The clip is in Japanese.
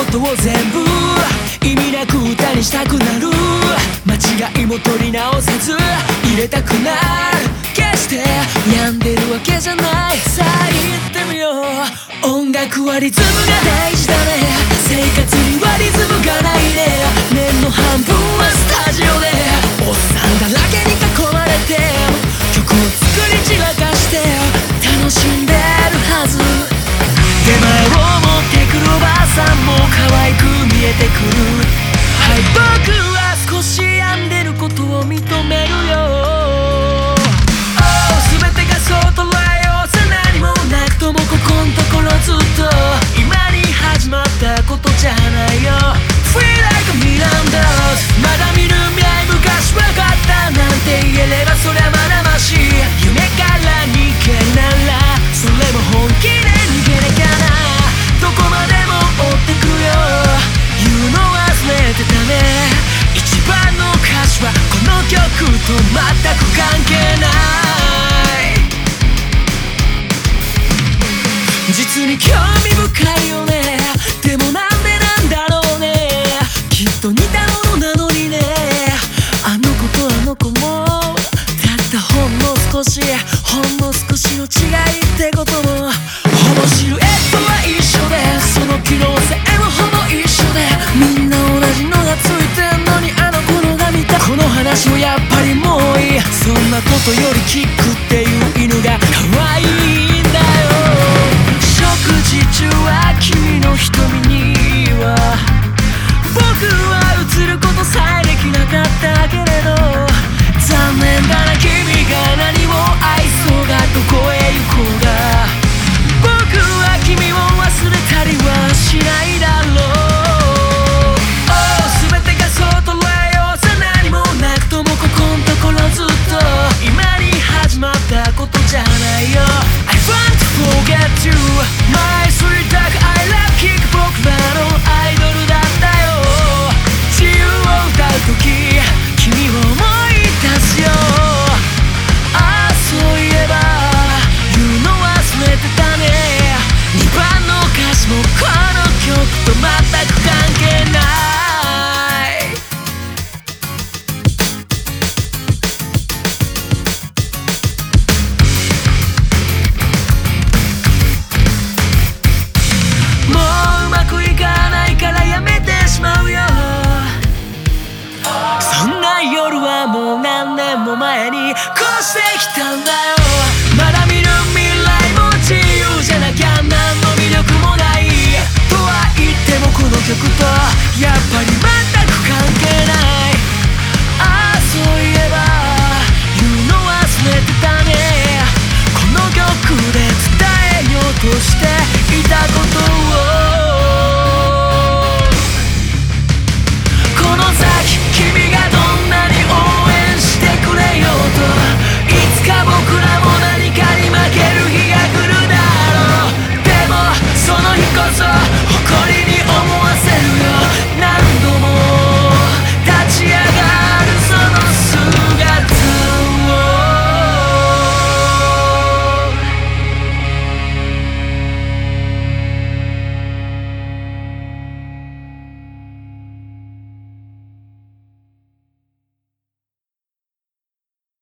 ことを全部意味なく歌にしたくなる。間違いも取り直せず入れたくなる。決して病んでるわけじゃない。さあ言ってみよう。音楽はリズムが大事だね。生活にはリズムがないね。年の半分はスタジオでおっさんだらけに囲まれて曲を作り散らかして楽しんでるはず。手前を持ってくるおばあさんも可愛く見えてくる。はい、僕は少し病んでることを認めるよ。全てがそう捉えようさ。何もなくともここんところずっと今に始まったことじゃないよ。 Feel like a million dollars。 まだ見る未来昔わかったなんて言えればそりゃまだまし。夢から逃げるならそれも本気で逃げなきゃな。どこまでも追ってくよ言うの忘れてたね。一番の歌詞はこの曲と全く関係ない。実に興味深いよね。でもなんでなんだろうね。きっと似たものなのにね。あの子とあの子もたったほんの少しの違いってことも。ほぼシルエットは一緒でその機能性もほぼ一緒でみんな同じのがついてんのにあの子のが見たこの話もやっぱりもういい。そんなことよりキック